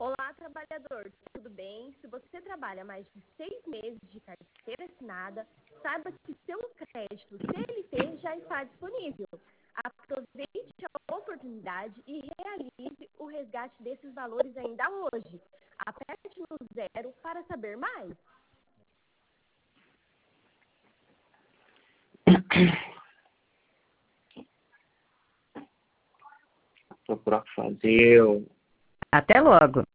Olá, trabalhador, tudo bem? Se você trabalha mais de 6 meses de carteira assinada, saiba que seu crédito CLT já está disponível. Aproveite a oportunidade e realize o resgate desses valores ainda hoje. Aperte no zero para saber mais. Procurar o que fazer. Até logo!